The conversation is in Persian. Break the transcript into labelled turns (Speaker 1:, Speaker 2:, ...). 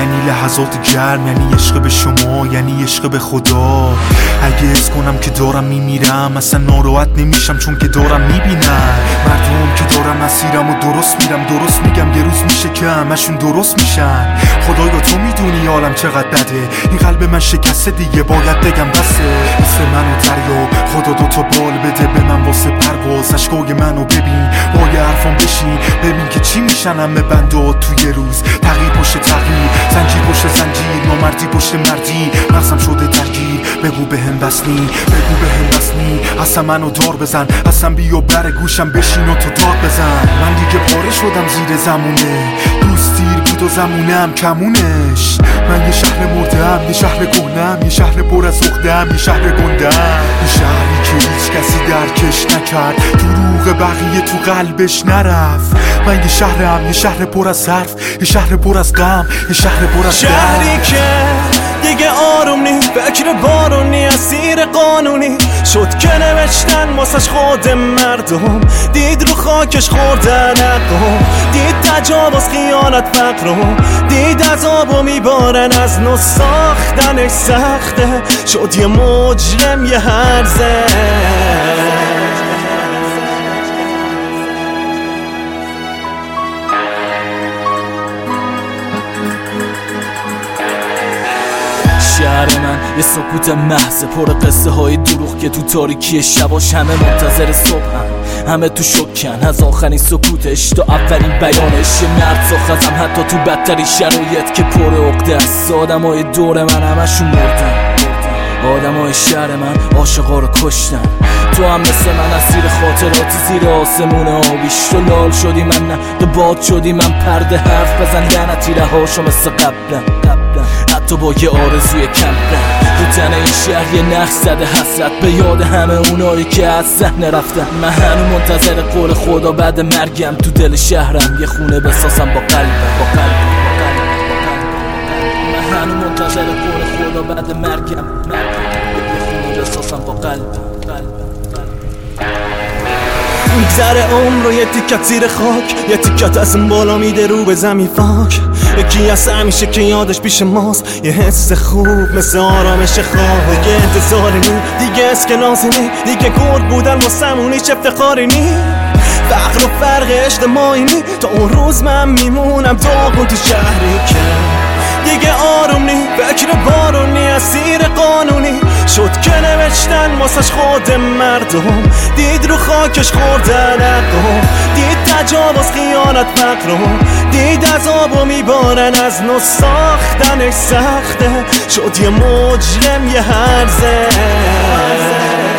Speaker 1: یعنی لحظات گرم، یعنی عشق به شما، یعنی عشق به خدا. اگه حس کنم که دارم میمیرم اصلا ناراحت نمیشم، چون که دارم میبینم مردم که دارم مسیرم و درست میرم. درست میگم یه روز میشه که همشون درست میشن. خدایا تو میدونی حالم چقدر بده، این قلب من شکسته دیگه باید بگم بسه. مثل منو دریا خدا دوتا بال بده به من واسه پرواز. اشکای منو ببین با یه حرفام بشین، ببین که چی میشن همه بنده توی روز. تغییر پشت تغییر، زنجیر پشت زنجیر، نامردی پشت مردی، مغزم شده درگیر. بگو بهم بسنی، بگو بهم بسنی، اصلا منو دار بزن، اصلا بیا بر گوشم بشین و تو داد بزن. من دیگه پاره شدم زیر زمونه، دوست دیر بود و زمونم کمونش. من یه شهر مردم، یه شهر گهنم، یه شهر پر از عقده‌ام، یه شهر گندم، یه شهری که هیچ کسی درکش نکرد، دروغ بقیه تو قلبش نرفت. من یه شهرم، یه شهر پر از حرف، یه شهر پر از غم، یه شهر پر از
Speaker 2: شهری که دیگه آروم نی، فکر بارونی، اسیر قانونی شد که نوشتن واسش خود مردم. دید رو خاکش خوردن عقم، دید تجاوز خیانت فقرم، دید عذابو میبارن از نو ساختنش سخته. شد یه مجرم یه هرزه. شهر من یه سکوت محض، پر قصه های دروغ که تو تاریکی شباش همه منتظر صبحن، همه تو شکن از آخرین سکوتش تا اولین بیانش. یه مرد ساختم حتی تو بدترین شرایط که پر عقده است. آدمای دور من همشون مردن، آدمای شهر من عاشقا رو کشتن. تو هم مثل من اسیر خاطراتی زیر آسمون آبیش. تو لال شدی من نه، تو باد شدی من پرده حرف بزن لعنتی رهاشو مثل قبلن. حتی با یه آرزوی کمپن رو تن این شهر یه نقش زده حسرت به یاد همه اونایی که از صحنه رفتن. من هنو منتظر قول خدا بعد مرگم تو دل شهرم یه خونه بسازم با قلبم. من هنو منتظر قول خدا بعد مرگم یه خونه بسازم با قلبم. میگذره عمر و یه تیکت زیر خاک، یه تیکت از اون بالا میده رو به زمین فاک. یکی از همیشه که یادش پیش ماست، یه حس خوب مثل آرامش خواب. دیگه انتظاری نی، دیگه اسکناسی نی، دیگه گرد بودن واسمون هیچ افتخاری نی. فقر و فرق اجتماعی نی، تا اون روز من میمونم داغون تو شهری که دیگه آروم نی، فکر بارونی، اسیر قانونی شد که نوشتن واسش خود مردم. دید رو خاکش خوردن عقم، دید تجاوز خیانت فقرم، دید عذابو میبارن از نو ساختنش سخته. شد یه مجرم یه هرزه.